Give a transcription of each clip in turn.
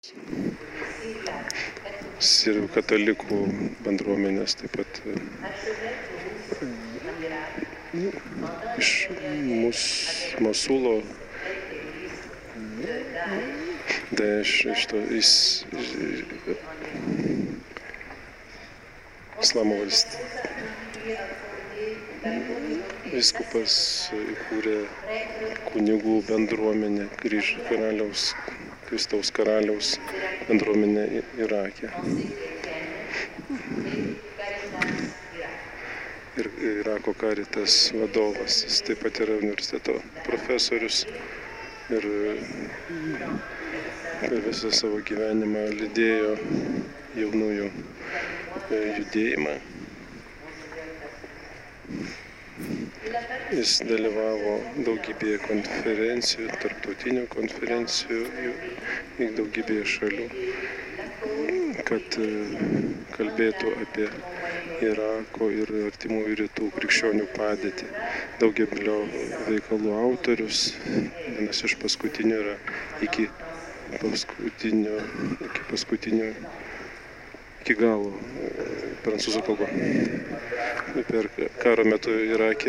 Sirų katalikų bendruomenės, taip pat iš Mosulo, iš to Islamo vyskupas įkūrė kunigų bendruomenę, Kristaus karaliaus bendruomenę Irake. Ir Irako Caritas vadovas, jis taip pat yra universiteto profesorius ir per visą savo gyvenimą lydėjo jaunųjų judėjimą. Jis dalyvavo daugybėje konferencijų, tarptautinių konferencijų į daugybėje šalių, kad kalbėtų apie Irako ir artimųjų rytų krikščionių padėtį. Daugelio veikalų autorius, vienas iš paskutinių yra iki galo prancūzų kalba. Per karo metu Irake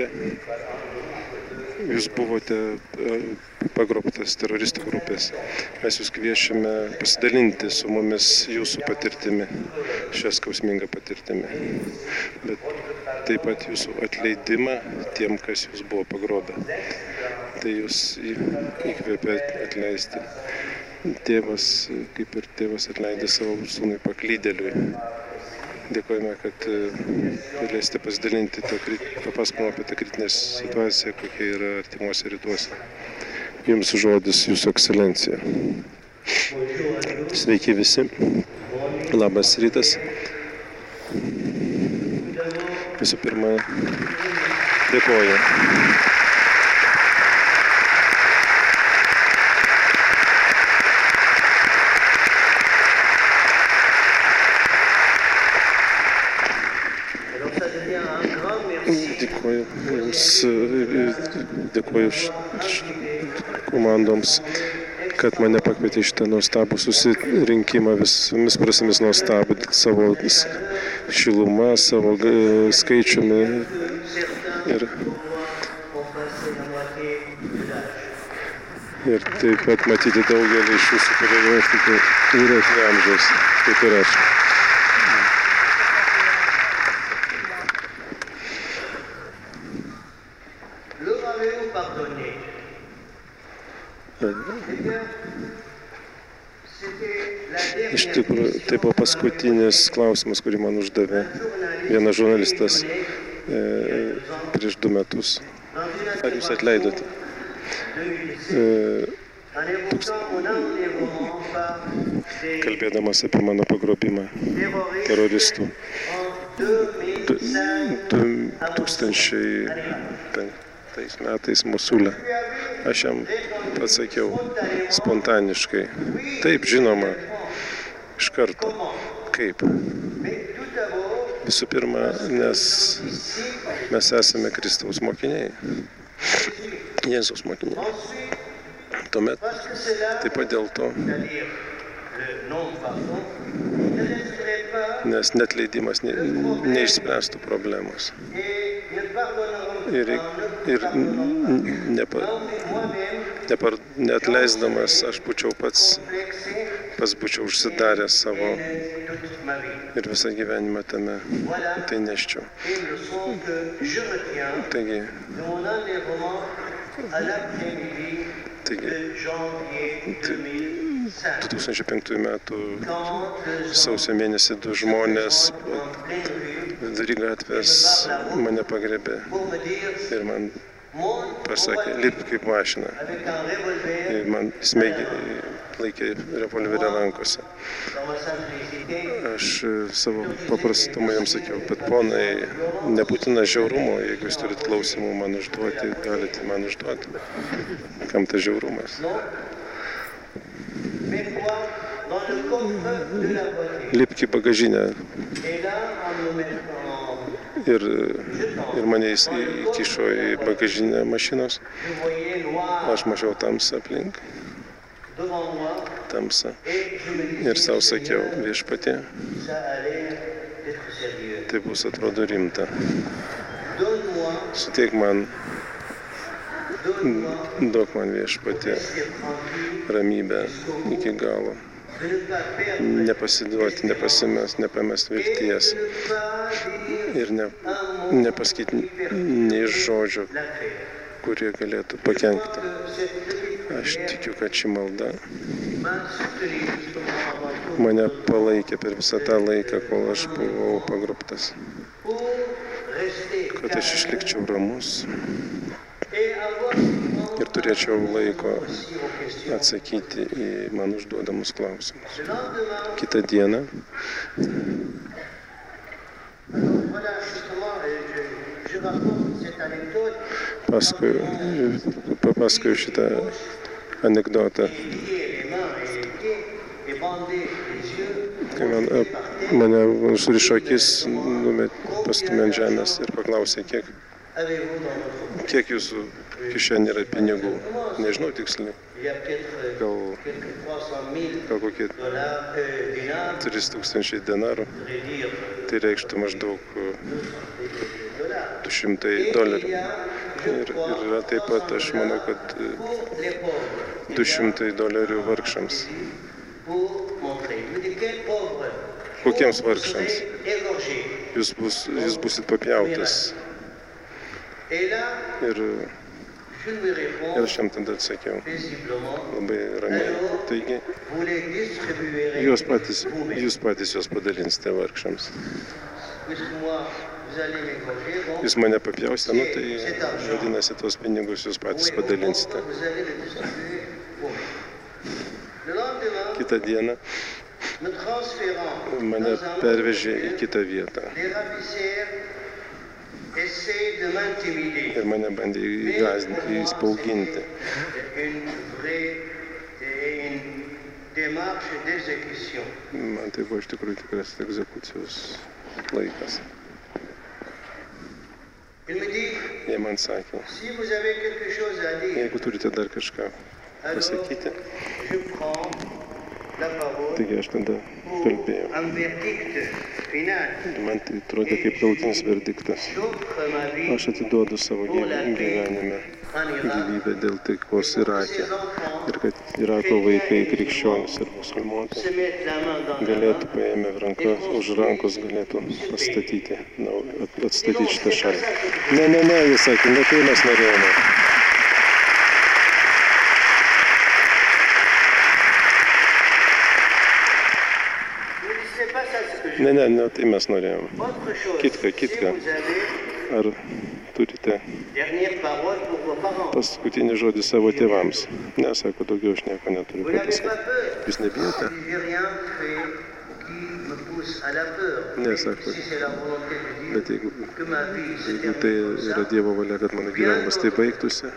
jūs buvote pagrobtas teroristų grupės. Mes jūs kviečiame pasidalinti su mumis jūsų patirtimi, šią skausmingą patirtimi. Bet taip pat jūsų atleidimą tiem, kas jūs buvo pagrobę. Tai jūs įkvėpė atleisti. Tėvas, kaip ir tėvas atleidė savo sūnui paklydėliui. Dėkojame, kad galėsite pasidalinti papasakojimą apie tą kritinę situaciją, kokia yra artimuose rytuose. Jums žodis, Jūsų ekscelencija. Sveiki visi. Labas rytas. Visų pirma, dėkoju. Dėkoju komandoms, kad mane pakvietė šitą nuostabų susirinkimą, visomis prasmėmis nuostabų, savo šiluma, savo skaičiumi ir taip pat matyti daugelį iš jūsų, kurie yra vyresnio amžiaus, kaip ir aš. Iš tikrųjų, tai buvo paskutinis klausimas, kurį man uždavė vienas žurnalistas prieš 2 metus. Ar jūs atleidote? Kalbėdamas apie mano pagrobimą teroristų. 2005 metais Mosule. Aš jam atsakiau spontaniškai. Taip, žinoma, iš karto. Kaip? Visų pirma, nes mes esame Kristaus mokiniai. Jėzaus mokiniai. Tuomet taip pat dėl to, nes neatleidimas neišspręstų problemos. Ir neatleisdamas aš būčiau pats būčiau užsidaręs savo ir visą gyvenimą tame tai neščiau. Taigi 2005 metų sausio mėnesį 2 žmonės vidury gatvės mane pagrebė ir man pasakė, lipk kaip mašina. Ir man laikė revolverį rankose. Aš savo paprastumą jam sakiau, bet ponai, nebūtina žiaurumo, jeigu jūs turit klausimų man užduoti, galite man užduoti. Kam tas žiaurumas? Lipk į bagažinę. Ir mane įkišo į bagažinę mašinos. Aš mačiau tamsą aplink. tamsą ir savo sakiau, Viešpatie, tai bus atrodo rimta. Suteik man, duok man Viešpatie ramybę iki galo. Nepasiduoti, nepamest vilties ir nepasakyti nei žodžio, kurie galėtų pakenkti. Aš tikiu, kad ši malda mane palaikė per visą tą laiką, kol aš buvau pagrobtas, kad aš išlikčiau ramus ir turėčiau laiko atsakyti į man užduodamus klausimus. Kitą dieną papasakoju šitą anekdotą. Kai mane surišo akis, pastumė ant žemės ir paklausė, kiek jūsų kišenė yra pinigų. Nežinau tiksliai. Gal kokie 3000 denarų. Tai reikštų maždaug $200. Ir yra taip pat, aš manau, kad $200 vargšams. Kokiems vargšams? Jūs busit papjautas. Ir aš jam tada atsakiau, labai ramiai. Taigi, jūs patys juos padalinsite vargšams. Jūs mane papjausite, tai vadinasi, tos pinigus jūs patys padalinsite. Kitą dieną mane pervežė į kitą vietą. Ir mane bandė įgąsdinti, įspauginti. Man tai buvo iš tikrųjų tikras egzekucijos laikas. Jie man sakė, jeigu turite dar kažką pasakyti, taigi aš tada kalbėjau. Man tai atrodė kaip galutinis verdiktas. Aš atiduodu savo gyvenime gyvybę dėl taikos Irake. Ir kad Irako vaikai, krikščionys ir musulmonai galėtų paėmę už rankos galėtų atstatyti šitą šalį. Ne, jis sakė, tai mes norėjome. Ne, tai mes norėjome. Kitką. Ar turite paskutinį žodį savo tėvams? Ne, sako, daugiau aš nieko neturiu pasakyti. Jūs nebijote? Ne, sako, bet jeigu tai yra Dievo valia, kad mano gyvenimas tai baigtųsi,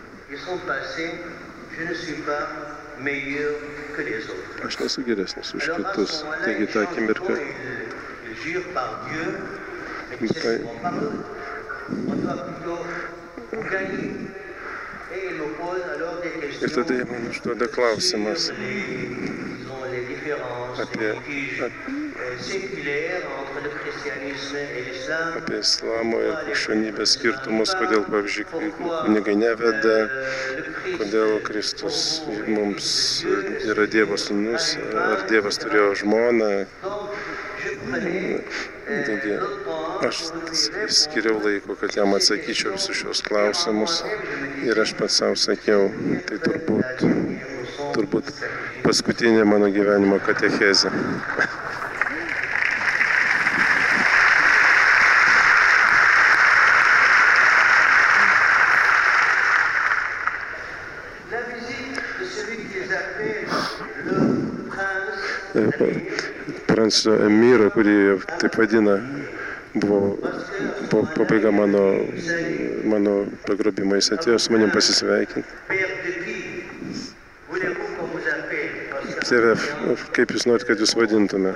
aš nesu geresnis už kitus. Taigi tą akimirką ir tada jie man užduoda klausimas apie islamo ir krikščionybės skirtumus, kodėl, pavyzdžiui, kunigai neveda, kodėl Kristus mums yra Dievo sūnus, ar Dievas turėjo žmoną. Taigi, aš skiriau laiko, kad jam atsakyčiau visus šios klausimus ir aš pats savo sakiau, tai turbūt paskutinė mano gyvenimo katechezė. Prancūzų emyro, kurį taip vadina, buvo pabaiga mano pagrobimo. Jis atėjo su manim pasisveikinti. Tėve, kaip jūs norit, kad jūs vadintume?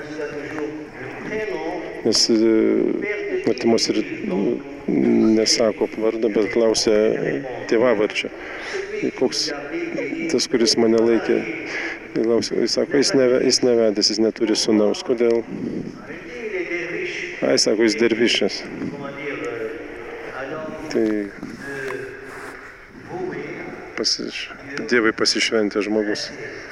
Nes artimos ir nesako vardą, bet klausia tėvavardžio. Koks tas, kuris mane laikė Jis sako, jis nevedęs, jis neturi sūnaus. Kodėl? Ai, sako, jis dervišas. Tai Dievui pasišventęs žmogus.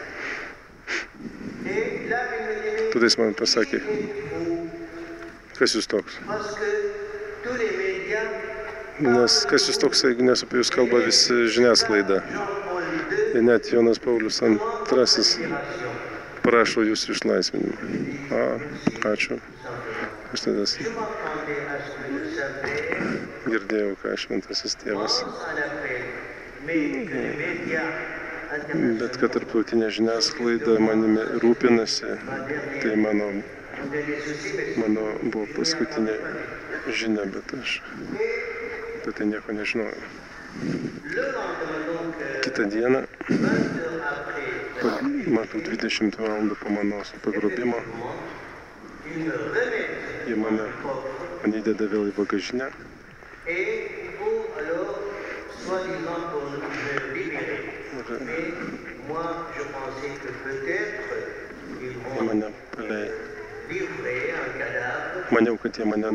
Tada jis man pasakė, kas jūs toks? Nes kas jūs toks, nes apie jūs kalba visi žiniasklaida. Ir net Jonas Paulius II prašo jūsų išlaisvinimą. Ačiū. Aš tada girdėjau, ką šventasis tėvas. Bet kad tarptautinė žiniasklaida manimi rūpinasi, tai mano buvo paskutinė žinia, bet aš apie tai nieko nežinojau. Kitą dieną, maždaug 20 valandų po mano pagrobimo, jie mane įdeda vėl į bagažinę. Jie mane maniau, kad jie mane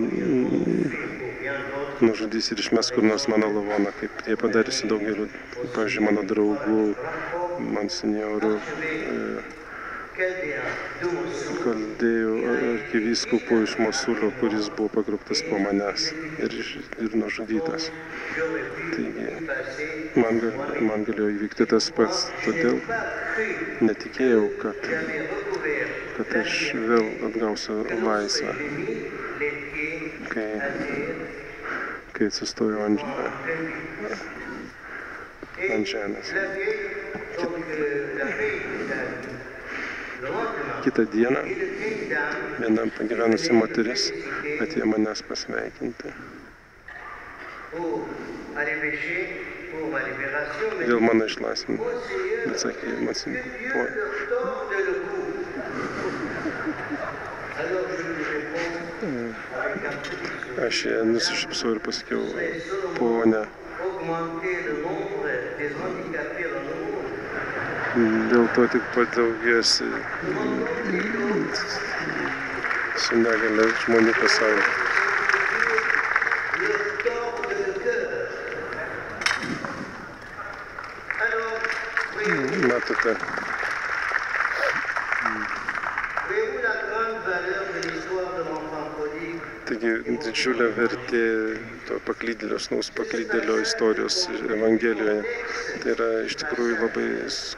nužudys ir išmes kur nors mano lavoną, kaip jie padarė su daugeliu, pavyzdžiui, mano draugų, monsinjorų, Kaldėjų arkivyskupu iš Mosulio, kuris buvo pagrobtas po manęs ir nužudytas. Taigi, man galėjo įvykti tas pats, todėl netikėjau, kad aš vėl atgausiu laisvę, kai atsistojau ant žemės. Kitą dieną viena pagyvenusi moteris atėjo manęs pasveikinti. Dėl mano išlaisvinimo. Bet sakė, aš ją nusišypsojau ir pasakiau, ponia. Dėl to tik padaugės su negalia žmonių pasaulyje. Matote, taigi didžiulė vertė to paklydėlio istorijos Evangelijoje. Tai yra iš tikrųjų labai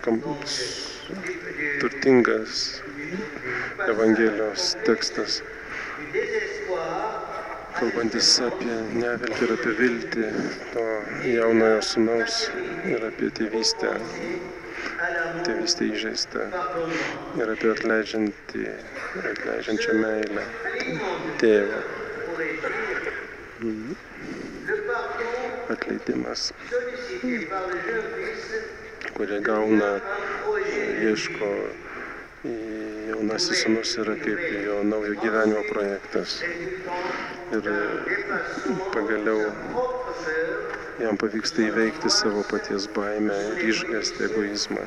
turtingas Evangelijos tekstas, kalbantis apie neviltį ir apie viltį to jaunojo sūnaus ir apie tėvystę įžeistą ir apie atleidžiančią meilę tėvą. Atleidimas, kurį gauna, ieško jaunasis sūnus, yra kaip jo naujo gyvenimo projektas. Ir pagaliau jam pavyksta įveikti savo paties baimę, išgąstį, egoizmą.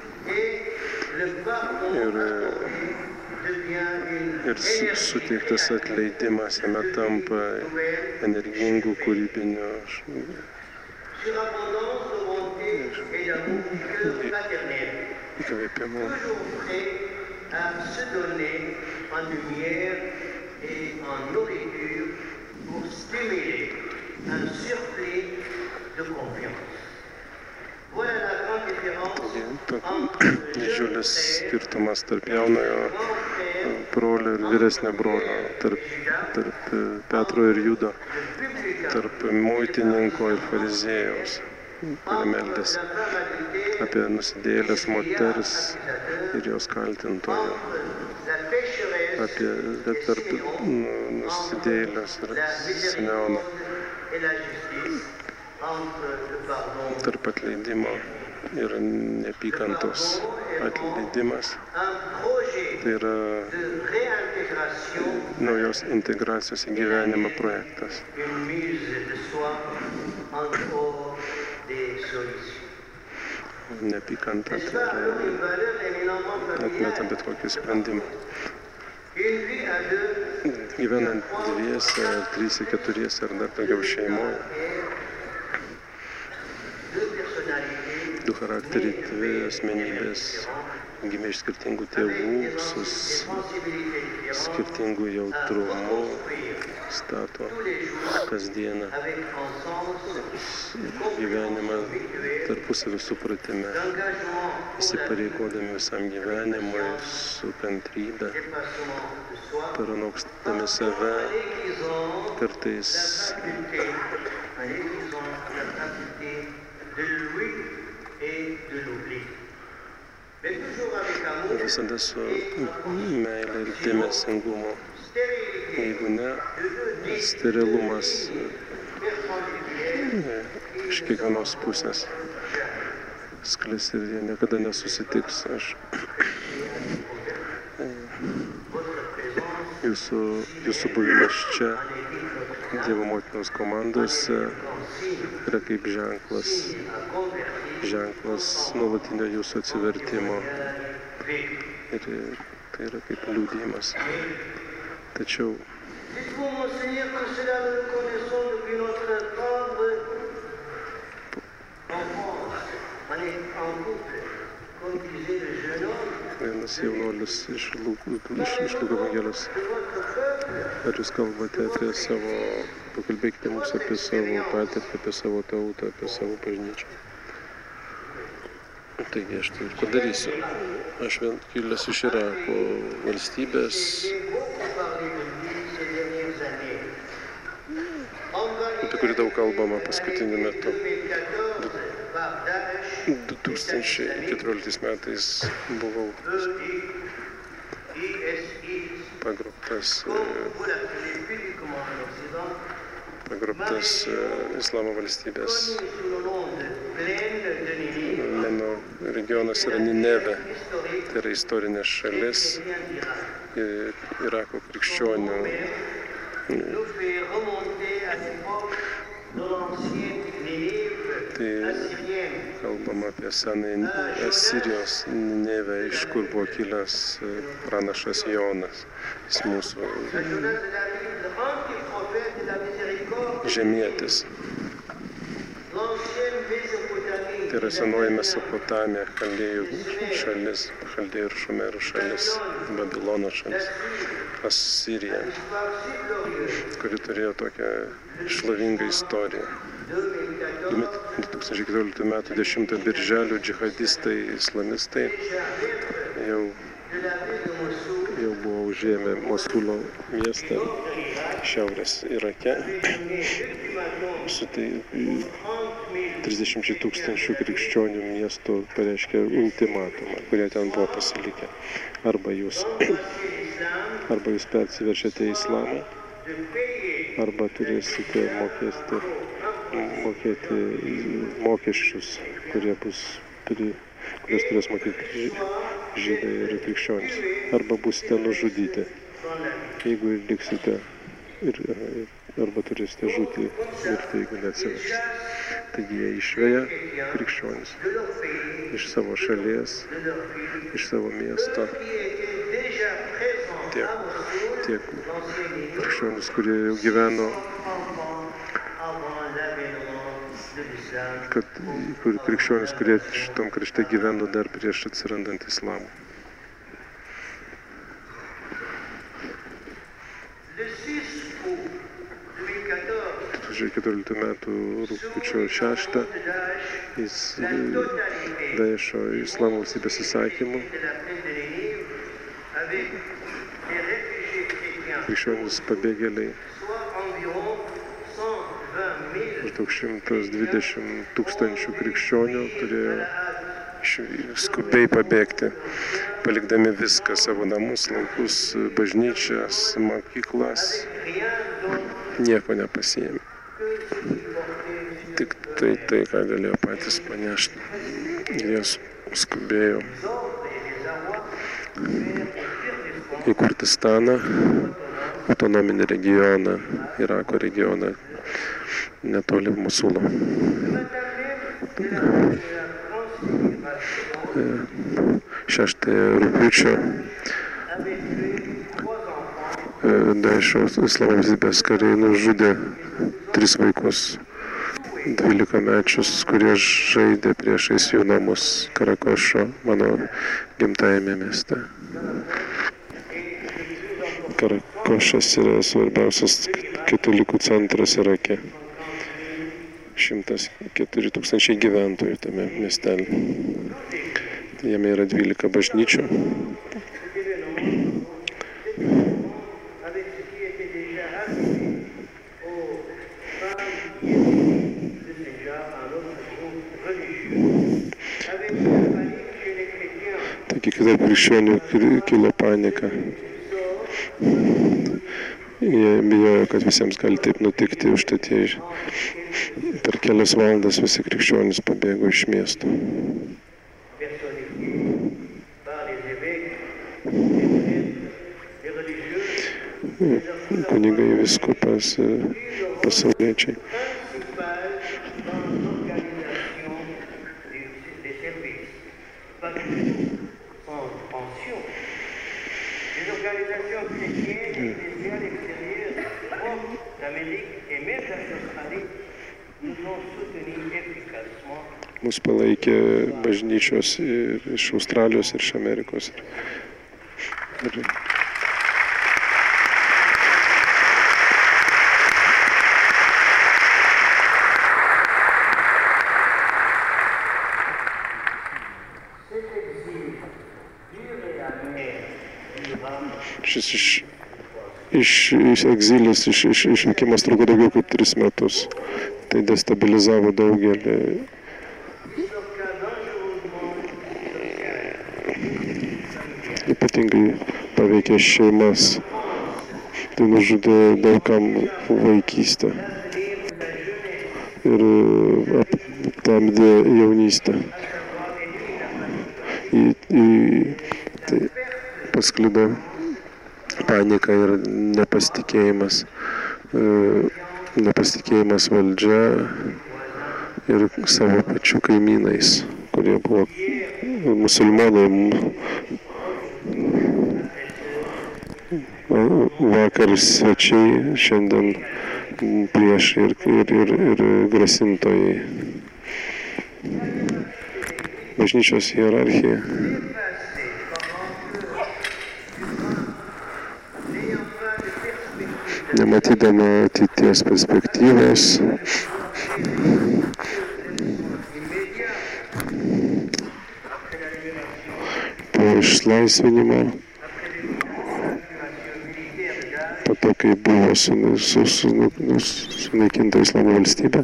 Ir suteiktas atleidimas jame tampa energingų, kūrybinių įkvėpimų. Didžiulis skirtumas tarp jaunojo brolio ir vyresnio brolio, tarp Petro ir Judo, tarp muitininko ir fariziejaus, kurie meldėsi apie nusidėjėlės moters ir jos kaltintojo, tarp nusidėjėlės ir Simeono, tarp atleidimo ir neapykantos atleidimas. Tai yra naujos integracijos į gyvenimą projektas. neapykanta, tai atmeta bet kokį sprendimą. Gyvenant dviese, ar tryse, keturiese, ar dar daugiau šeimoje, du charakteriai, dvi asmenybės, gimė iš skirtingų tėvų, su skirtingu jautrumu, stato kasdieną gyvenimą tarpusavio supratime, įsipareigodami visam gyvenimui su kantrybe, pranokstami save, kartais visada su meile ir dėmesingumu. Jeigu ne, sterilumas iš kiekvienos pusės sklis ir jie niekada nesusitiks. Jūsų buvimas čia, Dievo motinos komandose, yra kaip ženklas nuolatinio jūsų atsivertimo. Ir tai yra kaip liudijimas. Tačiau vienas jaunuolis iš Luko Evangelijos, ar jūs kalbate apie savo, pakalbėkite mums apie savo patirtį, apie savo tautą, apie savo bažnyčią. Taigi aš tai padarysiu. Aš vien kilęs iš Irako valstybės, apie kurį daug kalbama paskutiniu metu. 2014 metais buvau pagrobtas Islamo valstybės. Mano regionas yra Nineve, tai yra istorinė šalis, Irako krikščionių. Tai kalbama apie senąjį Asirijos Ninevę, iš kur buvo kilęs pranašas Jonas. Jis mūsų žemietis. Tai yra senoji Mesopotamija, Chaldėjų šalis, Chaldėjų ir Šumerų šalis, Babilono šalis, Asirija, kuri turėjo tokią šlovingą istoriją. 2014 m. 10 birželio džihadistai, islamistai jau buvo užėmę Mosulo miestą šiaurės Irake. Su 30 000 krikščionių miesto pareiškė ultimatumą, kurie ten buvo pasilikę. Arba jūs persiveršėte į islamą, arba turėsite mokėti mokesčius, kuriuos turės mokėti žydai ir krikščionys. Arba būsite nužudyti, jeigu liksite, arba turėsite žūti mirti, jeigu neatsiversite. Taigi jie išveja krikščionis iš savo šalies, iš savo miesto. Tiek krikščionis, kurie jau gyveno, krikščionis, kurie šitam krašte gyveno dar prieš atsirandant islamą. 2014 metų rugpjūčio 6 jis Daešo islamo valstybės įsakymu krikščionys pabėgėliai maždaug 120 000 krikščionių turėjo skubiai pabėgti, palikdami viską, savo namus, laukus, bažnyčias, mokyklas, nieko nepasiėmė. Tik tai, ką galėjo patys panešti. Jie skubėjo į Kurdistaną, autonominį regioną, Irako regioną, netoli Mosulo. 6 rugpjūčio Daešo Islamo valstybės kariai nužudė 3 vaikus, 12-mečius, kurie žaidė priešais jų namus Karakošo, mano gimtajame mieste. Karakošas yra svarbiausias katalikų centras Irake. 104 000 gyventojų tame miestelį. Jame yra 12 bažnyčių. Taigi, kai tarp krikščionių kilo panika. Jie bijojo, kad visiems gali taip nutikti, užtat jie per kelias valandas visi krikščionys pabėgo iš miesto. Kunigai, vyskupas, pasauliečiai. Mus palaikė bažnyčios iš Australijos ir iš Amerikos. Šis egzilis, išvykimas truko daugiau kaip 3 metus. Tai destabilizavo daugelį. Ypatingai paveikė šeimas. Tai nužudė daugam vaikystę. Ir aptemdė jaunystę. Tai pasklido panika ir nepasitikėjimas. Nepasitikėjimas valdžia ir savo pačių kaimynais, kurie buvo musulmonai. Vakar svečiai, šiandien priešai ir grasintojai. Bažnyčios hierarchija nematydama ateities perspektyvos, po išlaisvinimo, po to, kai buvo sunaikinta Islamo valstybė,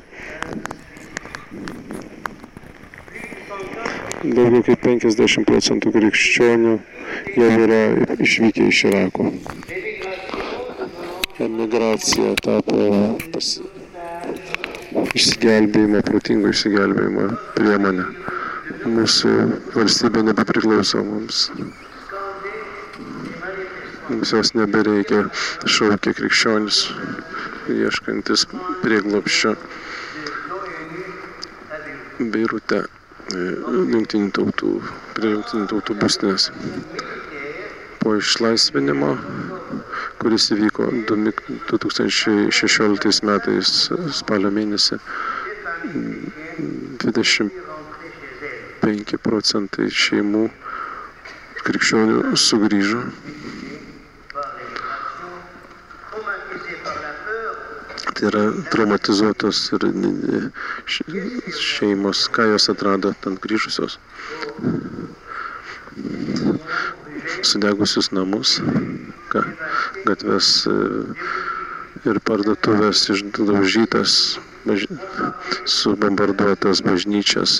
daugiau kaip 50% krikščionių jau yra išvykę iš Irako. Emigracija tapo išsigelbėjimo, protingo išsigelbėjimo priemonė. Mūsų valstybė nebepriklauso mums. Mums jos nebereikia, šaukia krikščionis, ieškantis prieglobsčio Beirute, jungtinių tautų būstinės. Po išlaisvinimo, kuris įvyko 2016 metais spalio mėnesį, 25% šeimų krikščionių sugrįžo. Tai yra traumatizuotos ir šeimos, ką jos atrado ten grįžusios. Sudegusius namus, gatves ir parduotuvės išdaužytas, subombarduotas bažnyčias,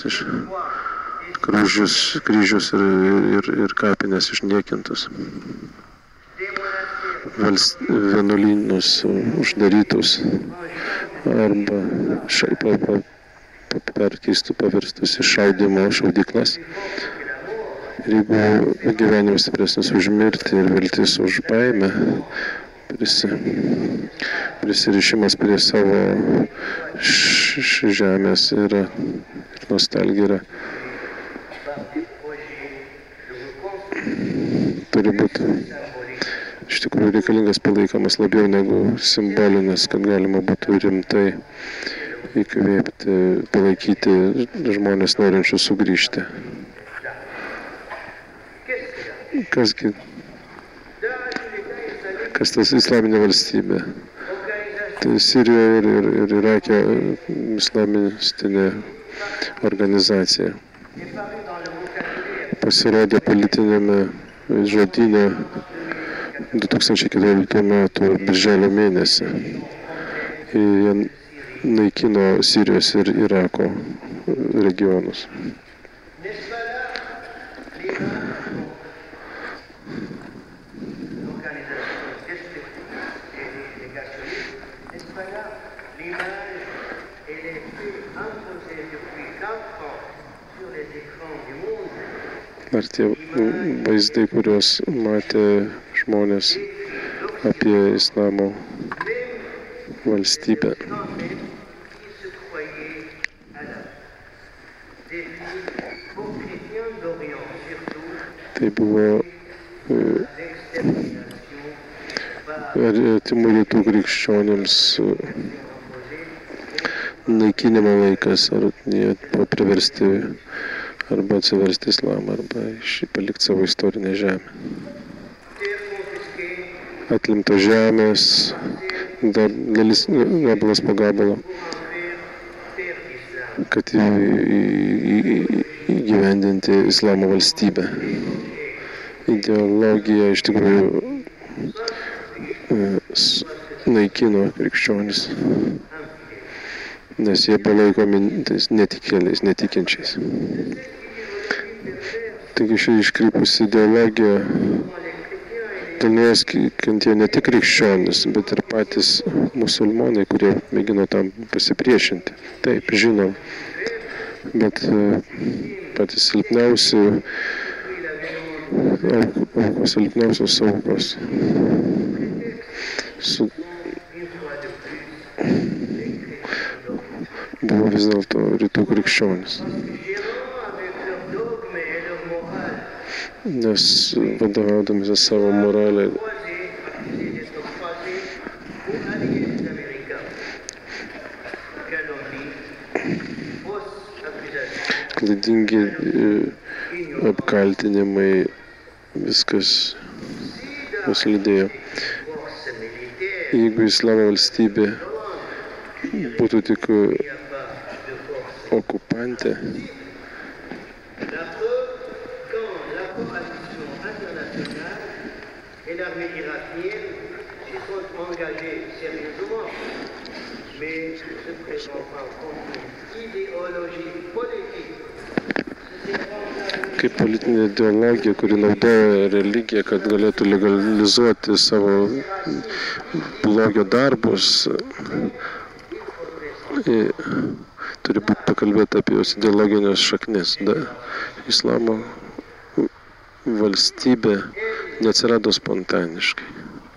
kryžius ir kapinės išniekintus. Vienuolynus uždarytus arba paverstus į šaudyklas. Ir jeigu gyvenimas stipresnis už mirtį ir viltis už baimę, prisirišimas prie savo žemės ir nostalgija yra turi būti iš tikrųjų reikalingas palaikomas labiau negu simbolinis, kad galima būtų rimtai įkvėpti, palaikyti žmonės norinčius sugrįžti. Kas tas islaminė valstybė? Tai Sirijoje ir Irake islamistinė organizacija. Pasirodė politinėme žodyne 2014 metų birželio mėnesį. Jie naikino Sirijos ir Irako regionus. Ar tie vaizdai, kuriuos matė žmonės apie islamo valstybę. Tai buvo artimų rytų krikščionėms naikinimo laikas, ar jie buvo priversti arba atsiversti islamą, arba palikti savo istorinę žemę. Atlimtos žemės, dar dalis gabalas po gabalo, kad įgyvendinti islamo valstybę. Ideologija iš tikrųjų naikino krikščionis, nes jie buvo laikomi netikėliais, netikinčiais. Taigi ši iškrypusi ideologija dėl jos kentėjo ne tik krikščionis, bet ir patys musulmonai, kurie mėgino tam pasipriešinti. Taip, žinom, bet patys silpniausios aukos buvo vis dėlto rytų krikščionis. Nes vadovaudamasi savo moralę klaidingi apkaltinimai, viskas mus lydėjo. Jeigu islamo valstybė būtų tik okupantė, kaip politinė ideologija, kuri naudoja religiją, kad galėtų legalizuoti savo blogio darbus, turi būti pakalbėta apie jos ideologinės šaknis. Islamo valstybė neatsirado spontaniškai,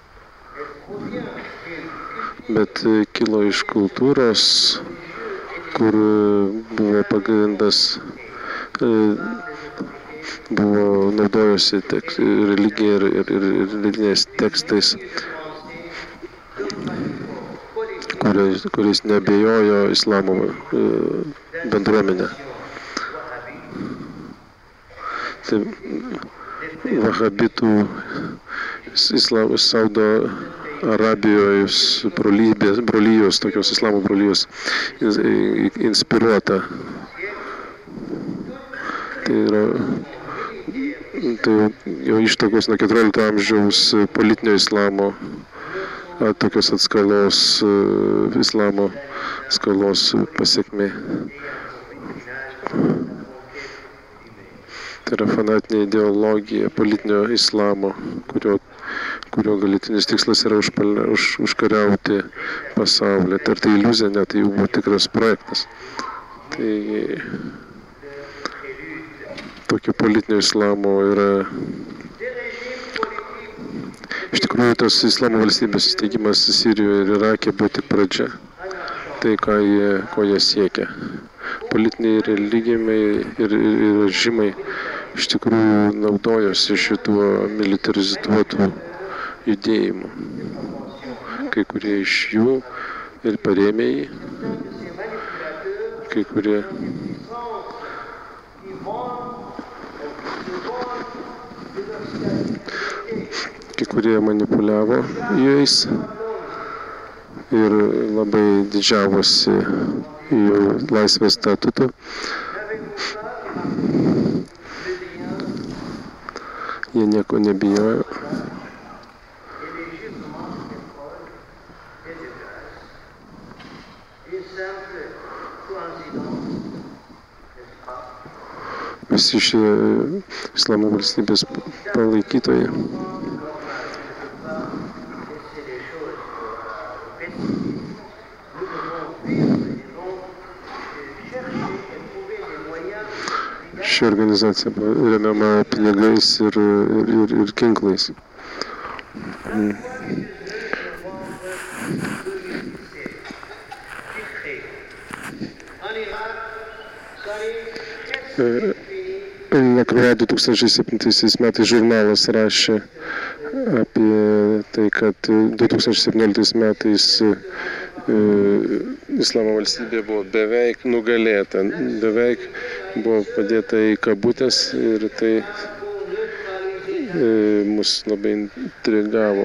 bet kilo iš kultūros, kur buvo pagrindas, buvo naudojosi religija ir religiniais tekstais, kuris neabejojo islamo bendruomenę. Tai vahabitų Saudo Arabijos brolijos, tokios islamo brolijos inspiruota. Tai jau ištakos nuo 14 amžiaus politinio islamo, tokios atskalos, islamo skalos pasiekmė. Tai yra fanatinė ideologija politinio islamo, kurio galutinis tikslas yra užkariauti pasaulį. Tai iliuzija, ne, tai jau buvo tikras projektas. Tai tokio politinio islamo yra. Iš tikrųjų, tas islamo valstybės įsteigimas Sirijoje ir Irake buvo tik pradžia. Tai, ko jie siekia. Politiniai, religiniai ir režimai iš tikrųjų naudojosi šituo militarizuotu judėjimu. Kai kurie iš jų ir parėmėjai, kai kurie manipuliavo jais ir labai didžiavosi jų laisvės statutu. Jie nieko nebijojo. Visi šie Islamo valstybės palaikytojai. Ši organizacija remiama pinigais ir ginklais. Nekroja 2007 metais žurnalas rašė apie tai, kad 2017 metais Islamo valstybė buvo beveik nugalėta, beveik buvo padėta į kabutės ir tai mus labai intrigavo.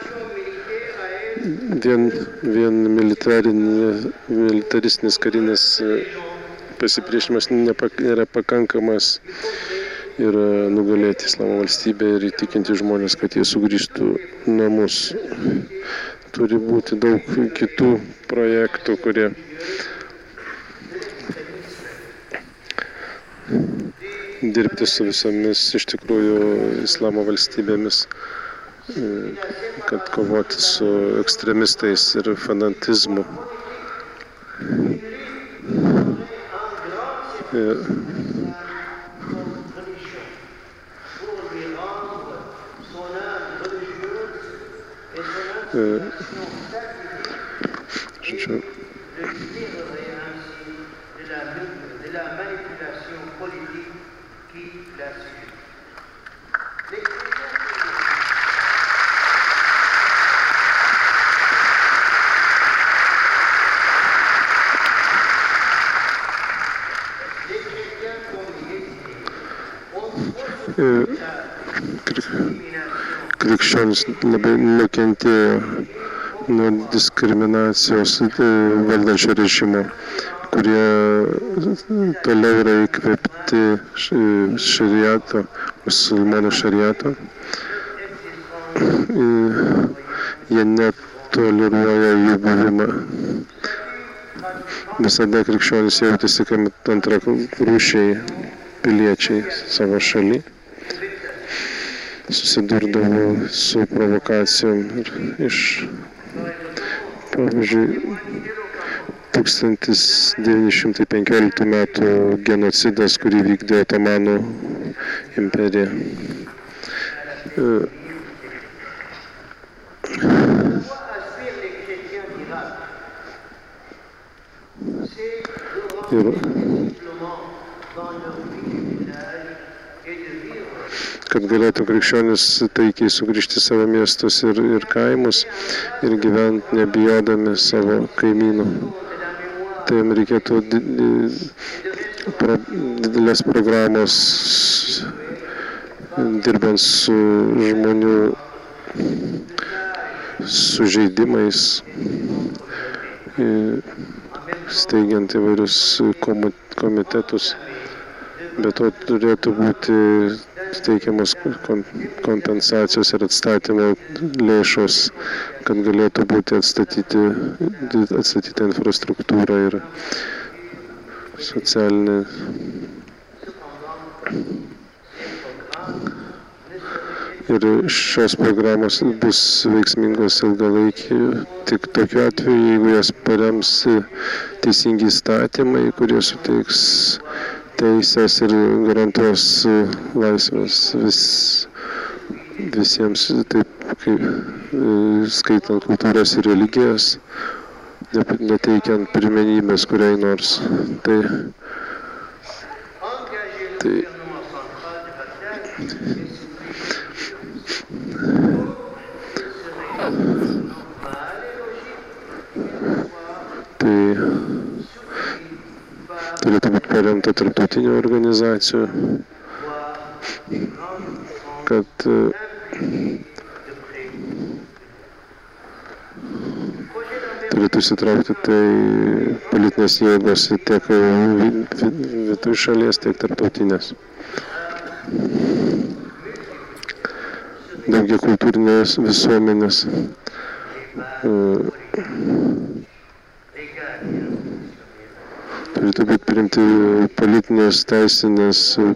Vien militaristinis karinis pasipriešinimas nėra pakankamas ir nugalėti Islamo valstybę ir įtikinti žmonės, kad jie sugrįžtų namus. Turi būti daug kitų projektų, kurie dirbti su visomis iš tikrųjų Islamo valstybėmis, kad kovoti su ekstremistais ir fanatizmu. Krikščionys labai nukentėjo nuo diskriminacijos valdančio režimo, kurie toliau yra įkvėpti šariato, musulmonų šariato. Jie netoleruoja jų buvimą. Visada krikščionys jautėsi kaip antrarūšiai piliečiai savo šaly. Susidurdavo su provokacijom ir iš, pavyzdžiui, 1915 metų genocidas, kurį vykdė Otomanų imperija. Ir kad galėtų krikščionys taikiai sugrįžti savo miestus ir kaimus ir gyventi nebijodami savo kaimynų. Tai jam reikėtų didelės programos dirbant su žmonių sužeidimais, steigiant įvairius komitetus. Be to turėtų būti teikiamos kompensacijos ir atstatymo lėšos, kad galėtų būti atstatyta infrastruktūra ir socialinė. Ir šios programos bus veiksmingos ilgalaikiai tik tokiu atveju, jeigu jas parems teisingi įstatymai, kurie suteiks teisės ir garantuos laisvės visiems, taip kaip skaitant kultūras ir religijas, neteikiant pirmenybės kuriai nors. Tai Tai turėtų būti paremta tarptautinių organizacijų, kad turėtų įsitraukti tai politinės jėgos tiek viduje šalies, tiek tarptautinės. Daugiakultūrinės visuomenės turėtų būti priimti politinės, teisinės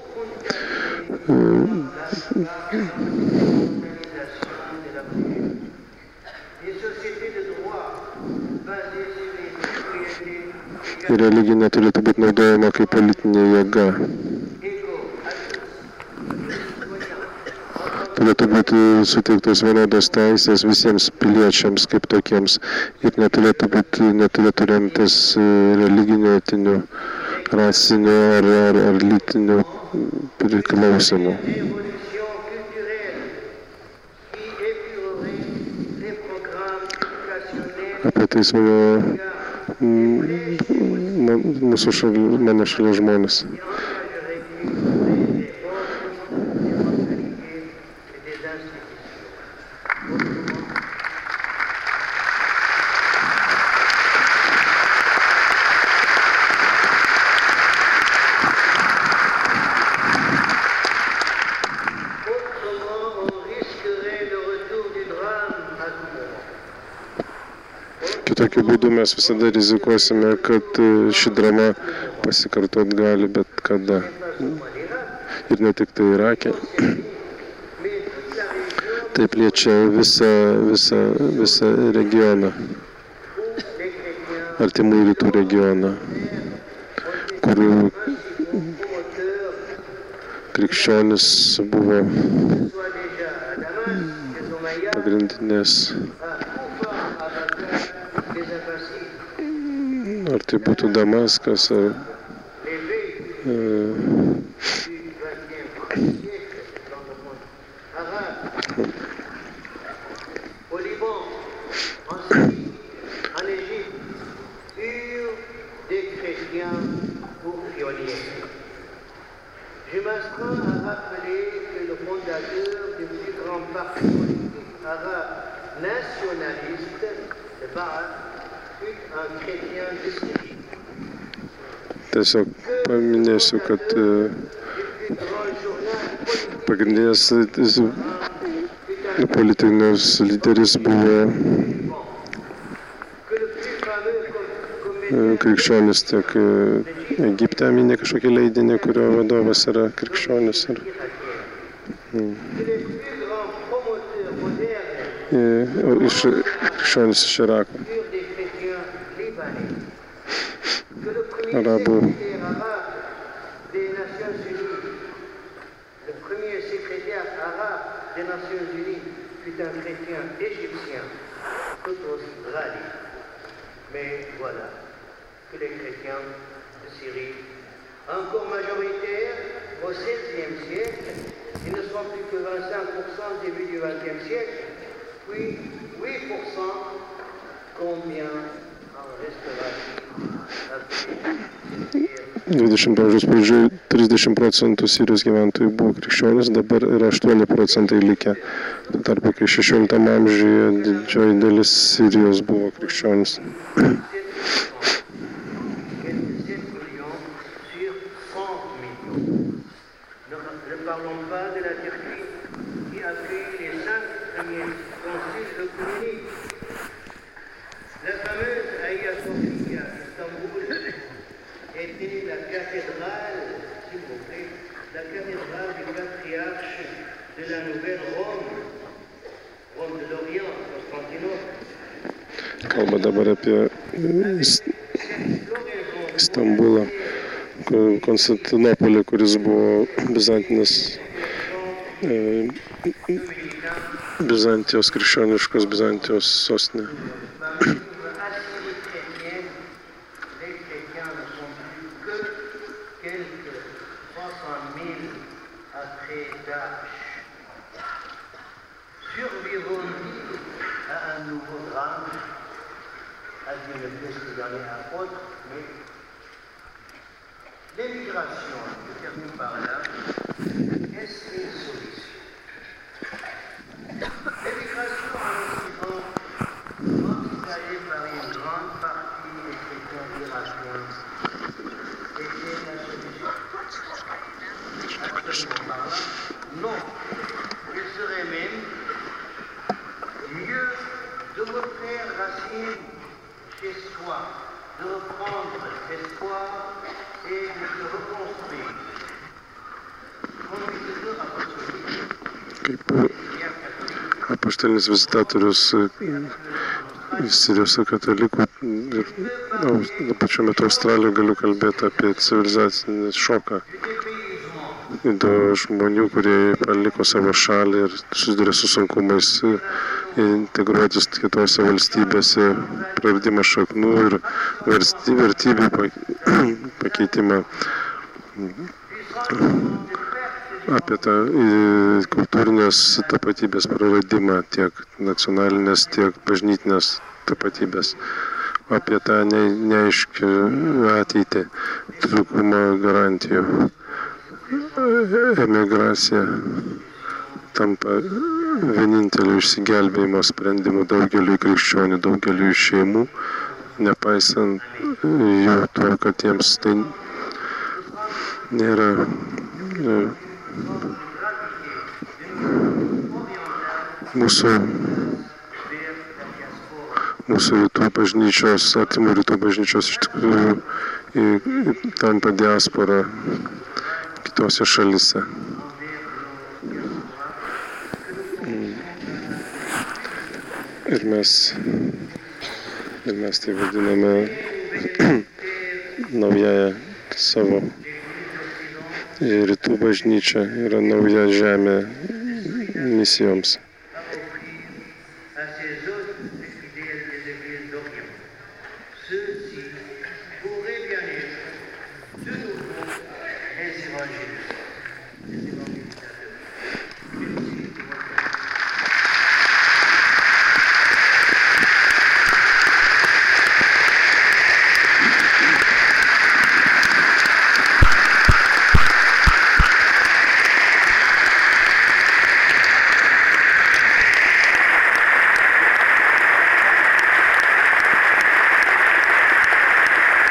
religinė turėtų būti naudojama kaip politinė jėga. Turėtų būti suteiktos vienodos teisės visiems piliečiams kaip tokiems ir neturėtų remtis religiniu, etiniu, rasiniu ar lytiniu priklausimu. Apie tai svajojo mano šalies žmonės. Tokiu būdu mes visada rizikuosime, kad ši drama pasikartot gali bet kada. Ir ne tik tai Irake. Taip liečia visą regioną, artimų rytų regioną, kur krikščionis buvo pagrindinės. Ar tai būtų Damaskas, ar Je m'astreins à rappeler que le fondateur du plus grand parti politique arabe nationaliste, le Ba'ath, fut un chrétien de Syrie. Tiesiog paminėsiu, kad pagrindinės politinis lyderis buvo krikščionis, tiek Egipte minė kažkokį leidinį, kurio vadovas yra krikščionis. Krikščionis iš Irako. Arabų. Mais voilà que les chrétiens de Syrie, encore majoritaires au XVIe siècle, ils ne sont plus que 25% début du XXe siècle, puis 8%, combien en restera-t-il après 20 amžiaus pradžioje 30% Sirijos gyventojų buvo krikščionys, dabar yra 8% likę. Tuo tarpu, kai 16 amžiuje didžioji dalis Sirijos buvo krikščionys. Kalba dabar apie Stambulą, Konstantinopolį, kuris buvo Bizantijos krikščioniškos Bizantijos sostinė. quelques 300 000 après Daesh. nouveau drame. Adieu ne peut se garder un autre, mais l'émigration, je termine par là, est-ce une solution? L'émigration en Occident, envisagée par une grande partie des chrétiens irakiens, était la solution. Actuellement parlant, non. Il serait même mieux de refaire racine chez soi, de reprendre espoir et de se reconstruire. Comme visiteur apostolique, Apaštalinis vizitatorius Sirijos katalikų ir pačiu metu Australijoje galiu kalbėti apie civilizacinį šoką. Dėl žmonių, kurie paliko savo šalį ir susiduria su sunkumais integruotis kitose valstybėse, praradimas šaknų ir vertybių pakeitimą. Apie tą kultūrinės tapatybės praradimą, tiek nacionalinės, tiek bažnytinės tapatybės, apie tą neaiškią ateitį, trūkumą garantijų. Emigracija tampa vieninteliu išsigelbėjimo sprendimu daugeliu krikščionių, daugeliu šeimų, nepaisant jų to, kad jiems tai nėra mūsų rytų bažnyčios, artimų rytų bažnyčios iš tikrųjų tampa diaspora kitose šalyse. Ir mes tai vadiname naująją savo rytų bažnyčią, yra nauja žemė misijoms.